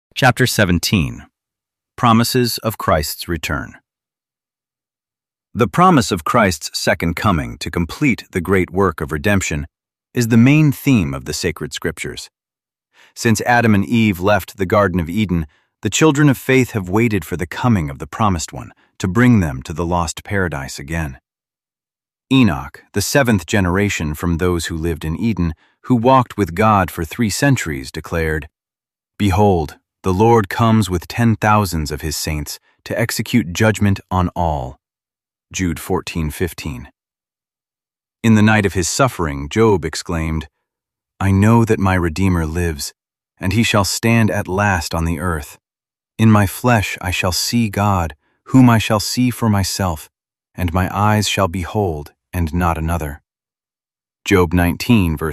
Chapter 17. Promises of Christ's Return. The promise of Christ's second coming to complete the great work of redemption is the main theme of the sacred scriptures. Since Adam and Eve left the Garden of Eden, the children of faith have waited for the coming of the Promised One to bring them to the lost paradise again. Enoch, the seventh generation from those who lived in Eden, who walked with God for 3 centuries, declared, "Behold, the Lord comes with 10,000s of his saints to execute judgment on all." Jude 14:15. In the night of his suffering, Job exclaimed, "I know that my Redeemer lives, and he shall stand at last on the earth. In my flesh I shall see God, whom I shall see for myself, and my eyes shall behold, and not another." Job 19, verse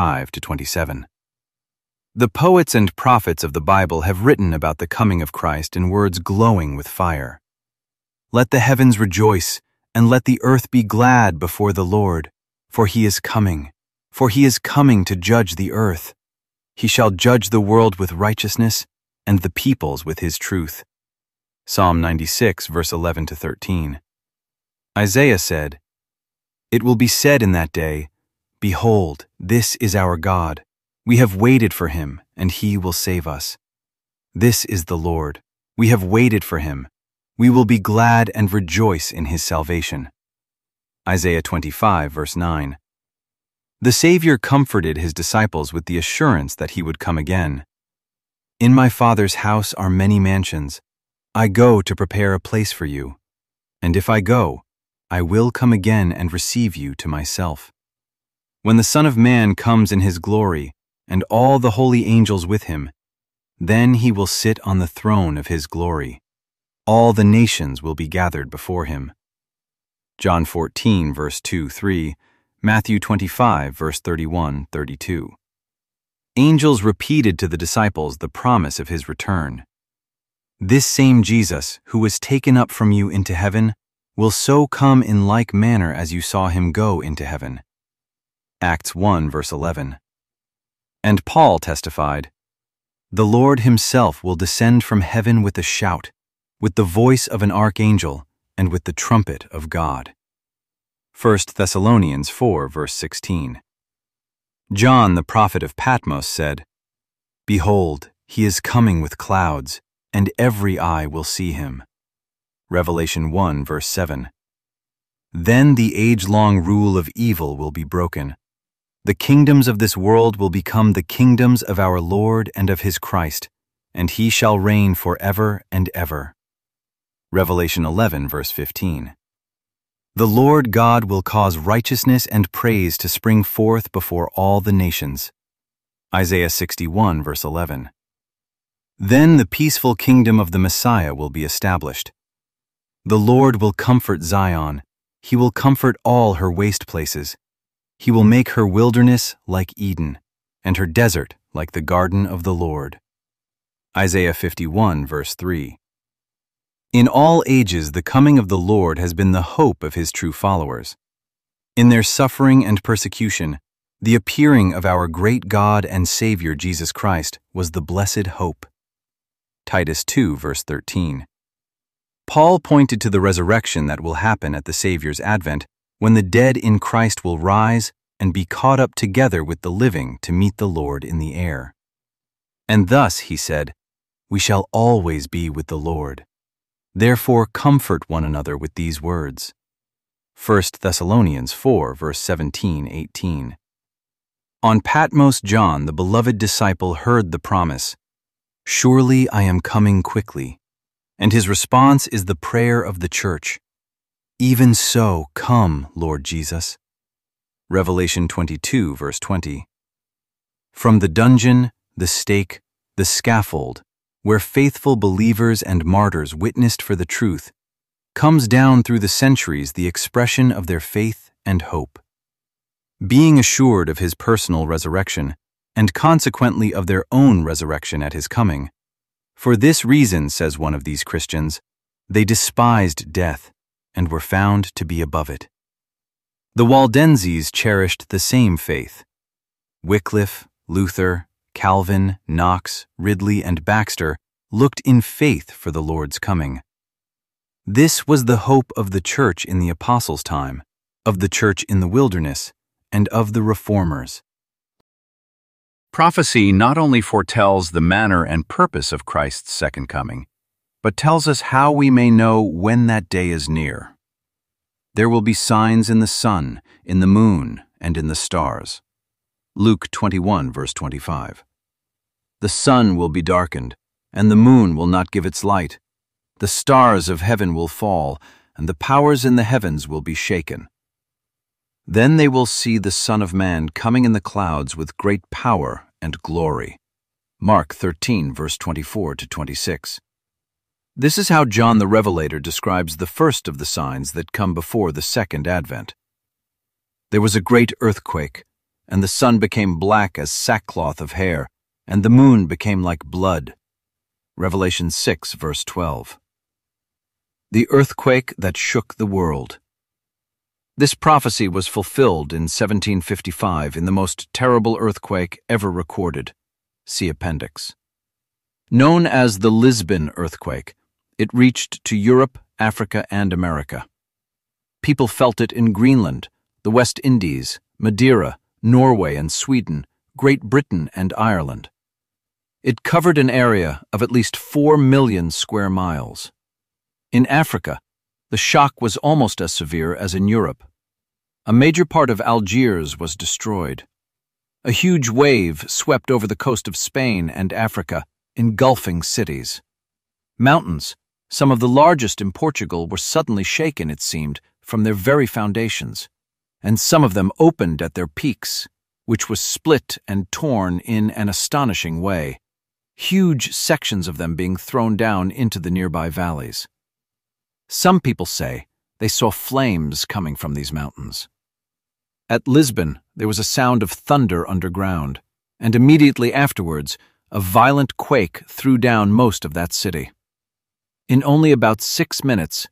25-27. The poets and prophets of the Bible have written about the coming of Christ in words glowing with fire. "Let the heavens rejoice, and let the earth be glad before the Lord, for he is coming to judge the earth. He shall judge the world with righteousness, and the peoples with his truth." Psalm 96, verse 11-13. Isaiah said, "It will be said in that day, Behold, this is our God. We have waited for him, and he will save us. This is the Lord. We have waited for him. We will be glad and rejoice in his salvation." Isaiah 25, verse 9. The Savior comforted his disciples with the assurance that he would come again. "In my Father's house are many mansions. I go to prepare a place for you. And if I go, I will come again and receive you to myself. When the Son of Man comes in his glory, and all the holy angels with him, then he will sit on the throne of his glory. All the nations will be gathered before him." John 14, verse 2-3, Matthew 25, verse 31-32. Angels repeated to the disciples the promise of his return. "This same Jesus, who was taken up from you into heaven, will so come in like manner as you saw him go into heaven." Acts 1, verse 11. And Paul testified, "The Lord himself will descend from heaven with a shout, with the voice of an archangel, and with the trumpet of God." 1 Thessalonians 4, verse 16. John, the prophet of Patmos, said, "Behold, he is coming with clouds, and every eye will see him." Revelation 1, verse 7. Then the age-long rule of evil will be broken. The kingdoms of this world will become the kingdoms of our Lord and of his Christ, and he shall reign forever and ever. Revelation 11, verse 15. The Lord God will cause righteousness and praise to spring forth before all the nations. Isaiah 61, verse 11. Then the peaceful kingdom of the Messiah will be established. The Lord will comfort Zion. He will comfort all her waste places. He will make her wilderness like Eden, and her desert like the garden of the Lord. Isaiah 51, verse 3. In all ages the coming of the Lord has been the hope of his true followers. In their suffering and persecution, the appearing of our great God and Savior Jesus Christ was the blessed hope. Titus 2, verse 13. Paul pointed to the resurrection that will happen at the Savior's advent, when the dead in Christ will rise and be caught up together with the living to meet the Lord in the air. And thus, he said, we shall always be with the Lord. Therefore comfort one another with these words. 1 Thessalonians 4, verse 17-18. On Patmos, John, the beloved disciple, heard the promise, "Surely I am coming quickly," and his response is the prayer of the church. "Even so, come, Lord Jesus." Revelation 22, verse 20. From the dungeon, the stake, the scaffold, where faithful believers and martyrs witnessed for the truth, comes down through the centuries the expression of their faith and hope. Being assured of his personal resurrection, and consequently of their own resurrection at his coming, for this reason, says one of these Christians, they despised death, and were found to be above it. The Waldenses cherished the same faith. Wycliffe, Luther, Calvin, Knox, Ridley, and Baxter looked in faith for the Lord's coming. This was the hope of the church in the apostles' time, of the church in the wilderness, and of the reformers. Prophecy not only foretells the manner and purpose of Christ's second coming, but tells us how we may know when that day is near. There will be signs in the sun, in the moon, and in the stars. Luke 21, verse 25. The sun will be darkened, and the moon will not give its light. The stars of heaven will fall, and the powers in the heavens will be shaken. Then they will see the Son of Man coming in the clouds with great power and glory. Mark 13, verse 24 to 26. This is how John the Revelator describes the first of the signs that come before the second advent. There was a great earthquake, and the sun became black as sackcloth of hair, and the moon became like blood. Revelation 6, verse 12. The earthquake that shook the world. This prophecy was fulfilled in 1755 in the most terrible earthquake ever recorded. See Appendix. Known as the Lisbon earthquake, it reached to Europe, Africa, and America. People felt it in Greenland, the West Indies, Madeira, Norway and Sweden, Great Britain and Ireland. It covered an area of at least 4 million square miles. In Africa, the shock was almost as severe as in Europe. A major part of Algiers was destroyed. A huge wave swept over the coast of Spain and Africa, engulfing cities. Mountains, some of the largest in Portugal, were suddenly shaken, it seemed, from their very foundations, and some of them opened at their peaks, which was split and torn in an astonishing way, huge sections of them being thrown down into the nearby valleys. Some people say they saw flames coming from these mountains. At Lisbon, there was a sound of thunder underground, and immediately afterwards, a violent quake threw down most of that city. In only about 6 minutes,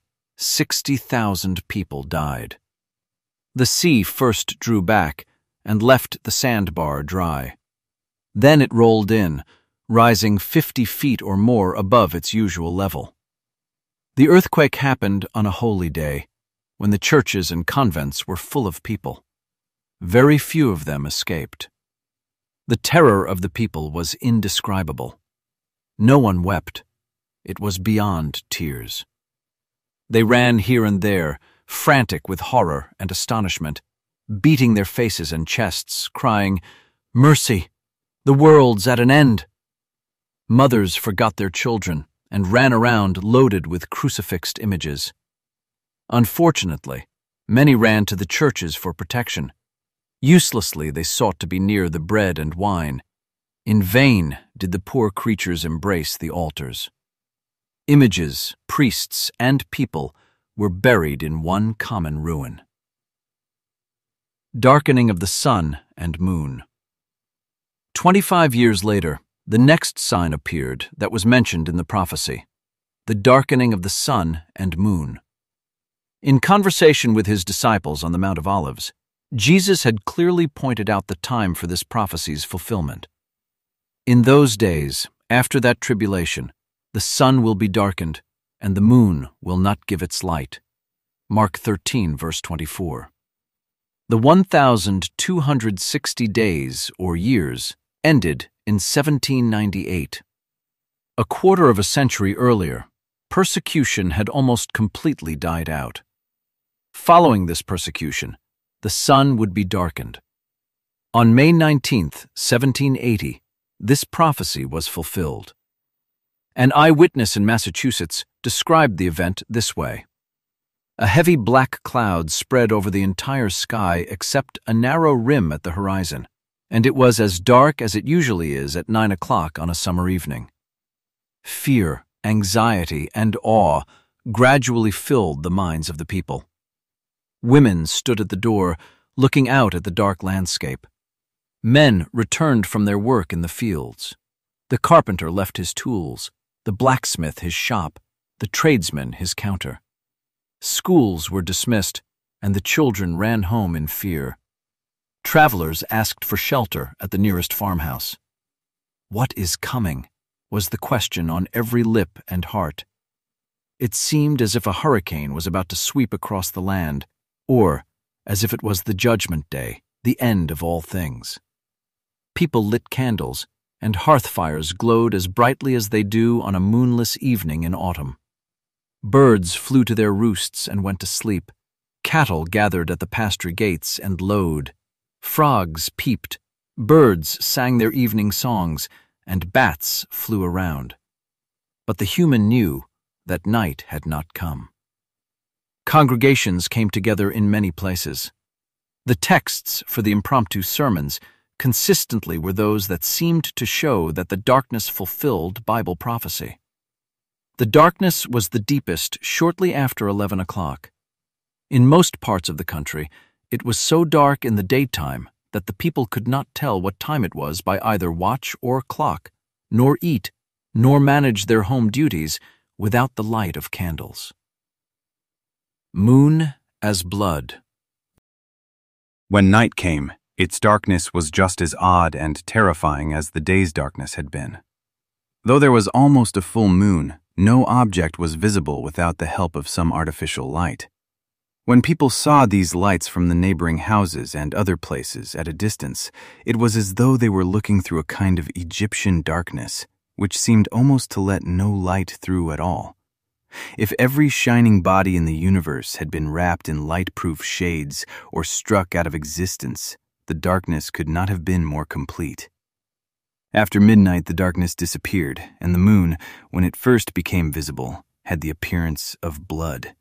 60,000 people died. The sea first drew back and left the sandbar dry. Then it rolled in, rising 50 feet or more above its usual level. The earthquake happened on a holy day, when the churches and convents were full of people. Very few of them escaped. The terror of the people was indescribable. No one wept. It was beyond tears. They ran here and there, frantic with horror and astonishment, beating their faces and chests, crying, "Mercy! The world's at an end!" Mothers forgot their children and ran around loaded with crucifixed images. Unfortunately, many ran to the churches for protection. Uselessly they sought to be near the bread and wine. In vain did the poor creatures embrace the altars. Images, priests, and people were buried in one common ruin. Darkening of the sun and moon. 25 years later, the next sign appeared that was mentioned in the prophecy, the darkening of the sun and moon. In conversation with his disciples on the Mount of Olives, Jesus had clearly pointed out the time for this prophecy's fulfillment. In those days, after that tribulation, the sun will be darkened, and the moon will not give its light. Mark 13, verse 24. The 1,260 days, or years, ended in 1798. A quarter of a century earlier, persecution had almost completely died out. Following this persecution, the sun would be darkened. On May 19, 1780, this prophecy was fulfilled. An eyewitness in Massachusetts described the event this way. A heavy black cloud spread over the entire sky except a narrow rim at the horizon, and it was as dark as it usually is at 9 o'clock on a summer evening. Fear, anxiety, and awe gradually filled the minds of the people. Women stood at the door, looking out at the dark landscape. Men returned from their work in the fields. The carpenter left his tools, the blacksmith his shop, the tradesman his counter. Schools were dismissed, and the children ran home in fear. Travelers asked for shelter at the nearest farmhouse. "What is coming?" was the question on every lip and heart. It seemed as if a hurricane was about to sweep across the land, or as if it was the Judgment Day, the end of all things. People lit candles, and hearth fires glowed as brightly as they do on a moonless evening in autumn. Birds flew to their roosts and went to sleep. Cattle gathered at the pasture gates and lowed. Frogs peeped. Birds sang their evening songs, and bats flew around. But the human knew that night had not come. Congregations came together in many places. The texts for the impromptu sermons consistently were those that seemed to show that the darkness fulfilled Bible prophecy. The darkness was the deepest shortly after 11 o'clock. In most parts of the country, it was so dark in the daytime that the people could not tell what time it was by either watch or clock, nor eat, nor manage their home duties without the light of candles. Moon as blood. When night came, its darkness was just as odd and terrifying as the day's darkness had been. Though there was almost a full moon, no object was visible without the help of some artificial light. When people saw these lights from the neighboring houses and other places at a distance, it was as though they were looking through a kind of Egyptian darkness, which seemed almost to let no light through at all. If every shining body in the universe had been wrapped in light-proof shades or struck out of existence, the darkness could not have been more complete. After midnight, the darkness disappeared, and the moon, when it first became visible, had the appearance of blood.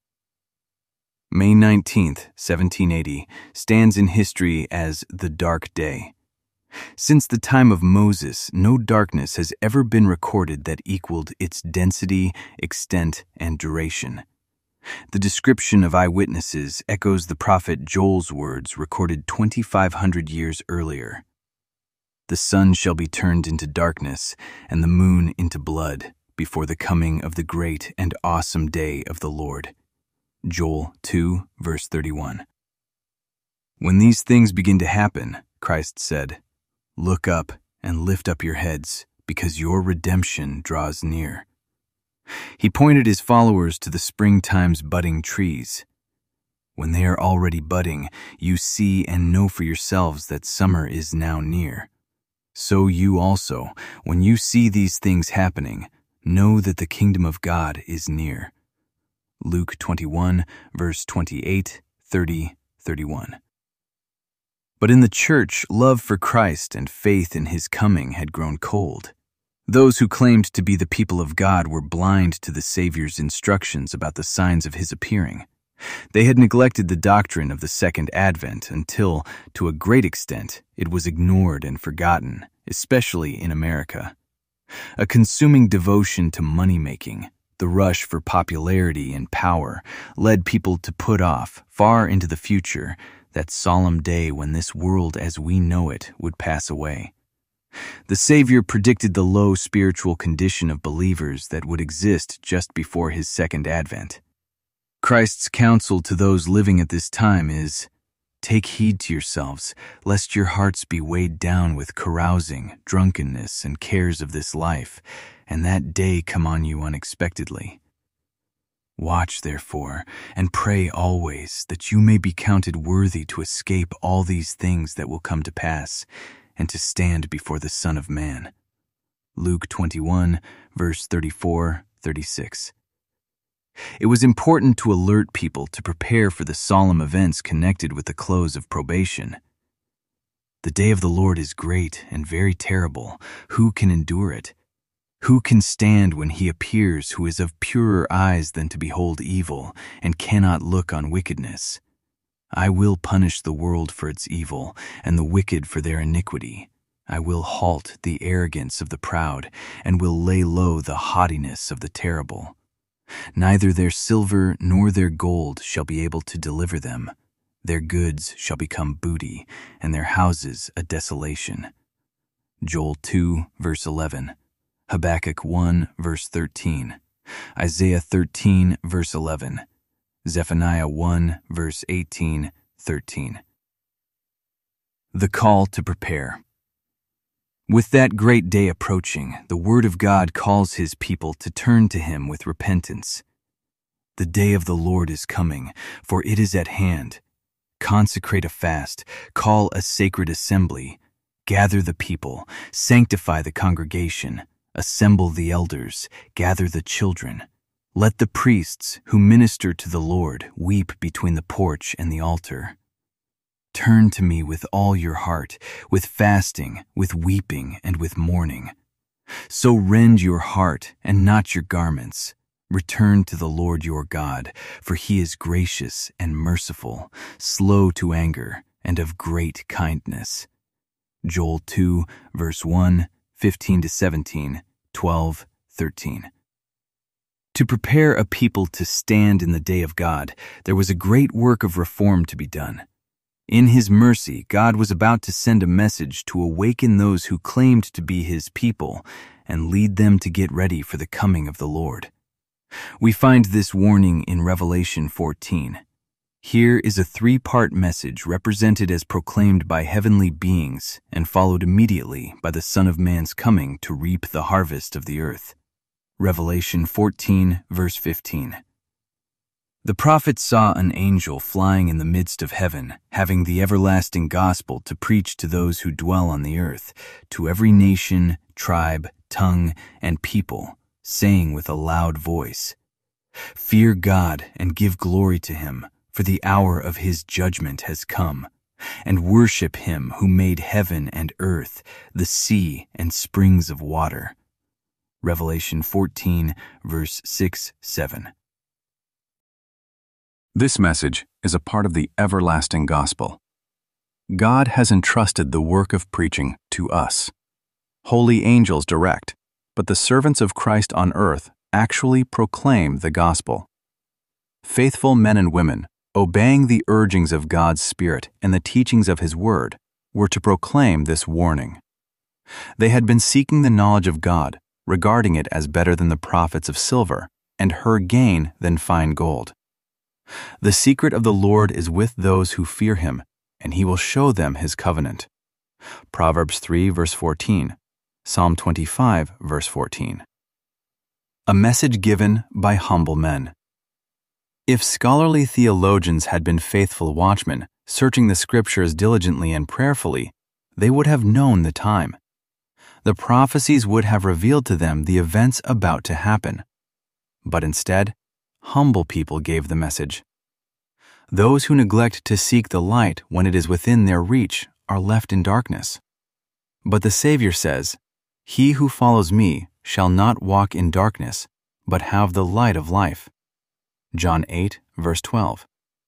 May 19th, 1780, stands in history as the Dark Day. Since the time of Moses, no darkness has ever been recorded that equaled its density, extent, and duration. The description of eyewitnesses echoes the prophet Joel's words recorded 2,500 years earlier. The sun shall be turned into darkness, and the moon into blood, before the coming of the great and awesome day of the Lord. Joel 2, verse 31. When these things begin to happen, Christ said, "Look up and lift up your heads, because your redemption draws near." He pointed his followers to the springtime's budding trees. When they are already budding, you see and know for yourselves that summer is now near. So you also, when you see these things happening, know that the kingdom of God is near. Luke 21, verse 28, 30, 31. But in the church, love for Christ and faith in his coming had grown cold. Those who claimed to be the people of God were blind to the Savior's instructions about the signs of his appearing. They had neglected the doctrine of the Second Advent until, to a great extent, it was ignored and forgotten, especially in America. A consuming devotion to money-making, the rush for popularity and power, led people to put off, far into the future, that solemn day when this world as we know it would pass away. The Savior predicted the low spiritual condition of believers that would exist just before his second advent. Christ's counsel to those living at this time is, "Take heed to yourselves, lest your hearts be weighed down with carousing, drunkenness, and cares of this life, and that day come on you unexpectedly. Watch, therefore, and pray always, that you may be counted worthy to escape all these things that will come to pass, and to stand before the Son of Man." Luke 21, verse 34, 36. It was important to alert people to prepare for the solemn events connected with the close of probation. The day of the Lord is great and very terrible. Who can endure it? Who can stand when he appears who is of purer eyes than to behold evil, and cannot look on wickedness? I will punish the world for its evil, and the wicked for their iniquity. I will halt the arrogance of the proud, and will lay low the haughtiness of the terrible. Neither their silver nor their gold shall be able to deliver them. Their goods shall become booty, and their houses a desolation. Joel 2, verse 11. Habakkuk 1, verse 13. Isaiah 13, verse 11. Zephaniah 1, verse 18, 13. The call to prepare. With that great day approaching, the Word of God calls His people to turn to Him with repentance. The day of the Lord is coming, for it is at hand. Consecrate a fast, call a sacred assembly, gather the people, sanctify the congregation, assemble the elders, gather the children. Let the priests who minister to the Lord weep between the porch and the altar. Turn to me with all your heart, with fasting, with weeping, and with mourning. So rend your heart and not your garments. Return to the Lord your God, for He is gracious and merciful, slow to anger, and of great kindness. Joel 2, verse 1, 15-17, 12, 13. To prepare a people to stand in the day of God, there was a great work of reform to be done. In His mercy, God was about to send a message to awaken those who claimed to be His people and lead them to get ready for the coming of the Lord. We find this warning in Revelation 14. Here is a three-part message represented as proclaimed by heavenly beings and followed immediately by the Son of Man's coming to reap the harvest of the earth. Revelation 14, verse 15. The prophet saw an angel flying in the midst of heaven, having the everlasting gospel to preach to those who dwell on the earth, to every nation, tribe, tongue, and people, saying with a loud voice, "Fear God and give glory to Him, for the hour of His judgment has come, and worship Him who made heaven and earth, the sea and springs of water." Revelation 14, verse 6-7. This message is a part of the everlasting gospel. God has entrusted the work of preaching to us. Holy angels direct, but the servants of Christ on earth actually proclaim the gospel. Faithful men and women, obeying the urgings of God's Spirit and the teachings of His Word, were to proclaim this warning. They had been seeking the knowledge of God, regarding it as better than the profits of silver, and her gain than fine gold. The secret of the Lord is with those who fear Him, and He will show them His covenant. Proverbs 3, verse 14. Psalm 25, verse 14. A message given by humble men. If scholarly theologians had been faithful watchmen, searching the Scriptures diligently and prayerfully, they would have known the time. The prophecies would have revealed to them the events about to happen. But instead, humble people gave the message. Those who neglect to seek the light when it is within their reach are left in darkness. But the Savior says, "He who follows me shall not walk in darkness, but have the light of life." John 8, verse 12.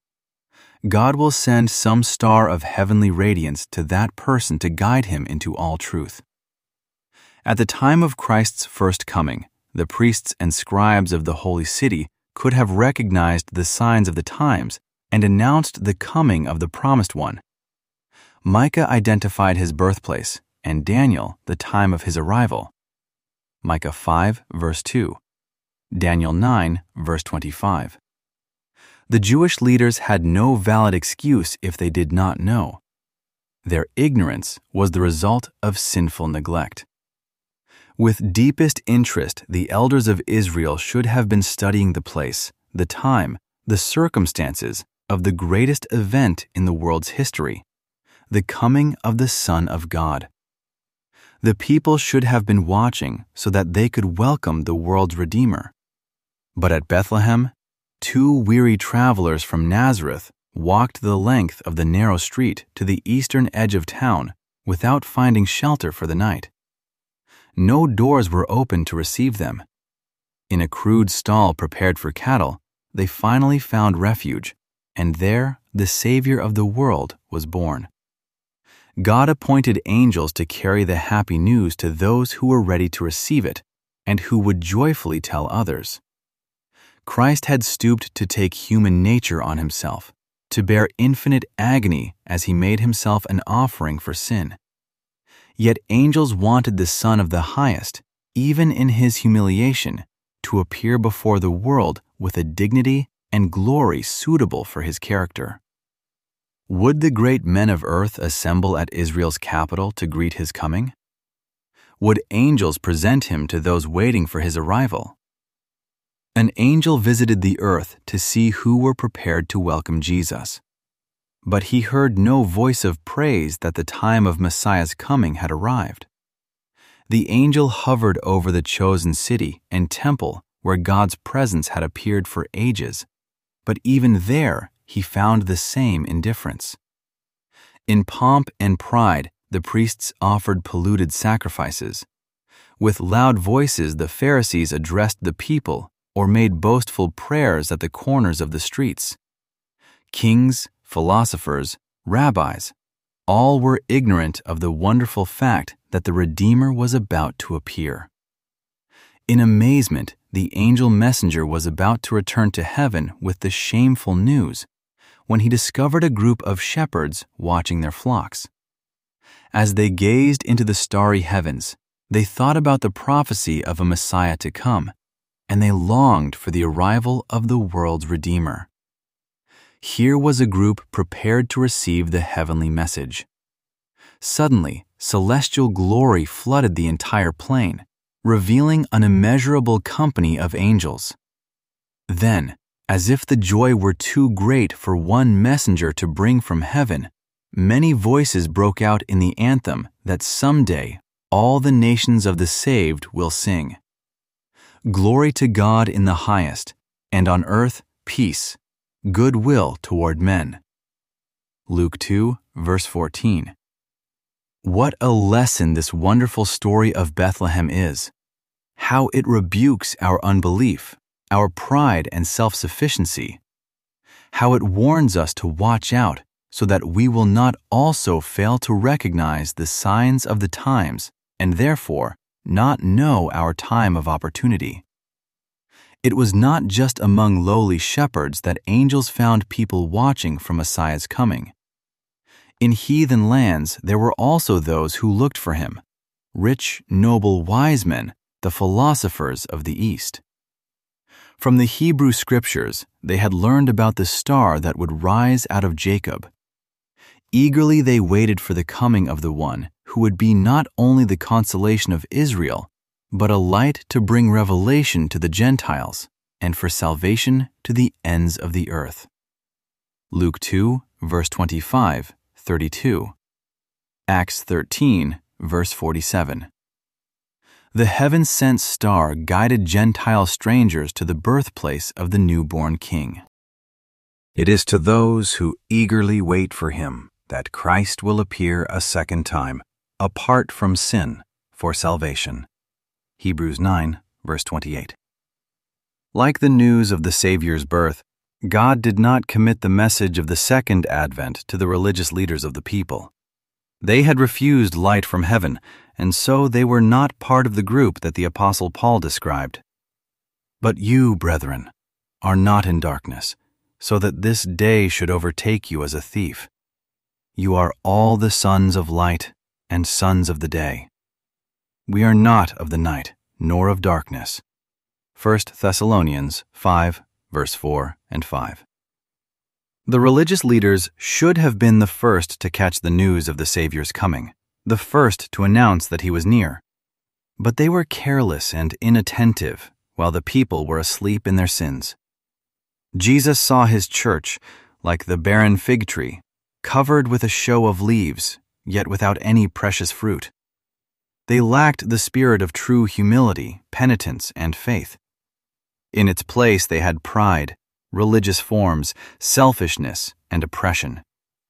God will send some star of heavenly radiance to that person to guide him into all truth. At the time of Christ's first coming, the priests and scribes of the holy city could have recognized the signs of the times and announced the coming of the promised one. Micah identified his birthplace, and Daniel the time of his arrival. Micah 5, verse 2. Daniel 9, verse 25. The Jewish leaders had no valid excuse if they did not know. Their ignorance was the result of sinful neglect. With deepest interest, the elders of Israel should have been studying the place, the time, the circumstances of the greatest event in the world's history, the coming of the Son of God. The people should have been watching so that they could welcome the world's Redeemer. But at Bethlehem, 2 weary travelers from Nazareth walked the length of the narrow street to the eastern edge of town without finding shelter for the night. No doors were open to receive them. In a crude stall prepared for cattle, they finally found refuge, and there the Savior of the world was born. God appointed angels to carry the happy news to those who were ready to receive it and who would joyfully tell others. Christ had stooped to take human nature on himself, to bear infinite agony as he made himself an offering for sin. Yet angels wanted the Son of the Highest, even in his humiliation, to appear before the world with a dignity and glory suitable for his character. Would the great men of earth assemble at Israel's capital to greet his coming? Would angels present him to those waiting for his arrival? An angel visited the earth to see who were prepared to welcome Jesus. But he heard no voice of praise that the time of Messiah's coming had arrived. The angel hovered over the chosen city and temple where God's presence had appeared for ages, but even there he found the same indifference. In pomp and pride, the priests offered polluted sacrifices. With loud voices, the Pharisees addressed the people or made boastful prayers at the corners of the streets. Kings, philosophers, rabbis, all were ignorant of the wonderful fact that the Redeemer was about to appear. In amazement, the angel messenger was about to return to heaven with the shameful news when he discovered a group of shepherds watching their flocks. As they gazed into the starry heavens, they thought about the prophecy of a Messiah to come, and they longed for the arrival of the world's Redeemer. Here was a group prepared to receive the heavenly message. Suddenly, celestial glory flooded the entire plain, revealing an immeasurable company of angels. Then, as if the joy were too great for one messenger to bring from heaven, many voices broke out in the anthem that someday all the nations of the saved will sing. Glory to God in the highest, and on earth peace, goodwill toward men. Luke 2, verse 14. What a lesson this wonderful story of Bethlehem is. How it rebukes our unbelief, our pride and self-sufficiency. How it warns us to watch out so that we will not also fail to recognize the signs of the times and therefore not know our time of opportunity. It was not just among lowly shepherds that angels found people watching for Messiah's coming. In heathen lands there were also those who looked for him, rich, noble, wise men, the philosophers of the East. From the Hebrew scriptures, they had learned about the star that would rise out of Jacob. Eagerly they waited for the coming of the one who would be not only the consolation of Israel, but a light to bring revelation to the Gentiles and for salvation to the ends of the earth. Luke 2, verse 25, 32. Acts 13, verse 47. The heaven-sent star guided Gentile strangers to the birthplace of the newborn King. It is to those who eagerly wait for him that Christ will appear a second time, apart from sin, for salvation. Hebrews 9, verse 28. Like the news of the Savior's birth, God did not commit the message of the second advent to the religious leaders of the people. They had refused light from heaven, and so they were not part of the group that the Apostle Paul described. But you, brethren, are not in darkness, so that this day should overtake you as a thief. You are all the sons of light and sons of the day. We are not of the night, nor of darkness. 1 Thessalonians 5, verse 4 and 5. The religious leaders should have been the first to catch the news of the Savior's coming, the first to announce that he was near. But they were careless and inattentive while the people were asleep in their sins. Jesus saw his church, like the barren fig tree, covered with a show of leaves, yet without any precious fruit. They lacked the spirit of true humility, penitence, and faith. In its place they had pride, religious forms, selfishness, and oppression.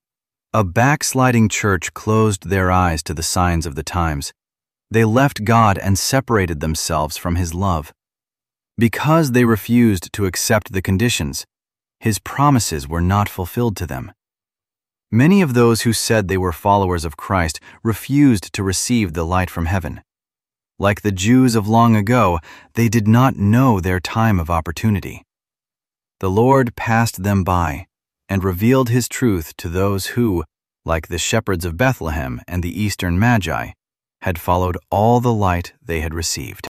A backsliding church closed their eyes to the signs of the times. They left God and separated themselves from his love. Because they refused to accept the conditions, his promises were not fulfilled to them. Many of those who said they were followers of Christ refused to receive the light from heaven. Like the Jews of long ago, they did not know their time of opportunity. The Lord passed them by and revealed his truth to those who, like the shepherds of Bethlehem and the Eastern Magi, had followed all the light they had received.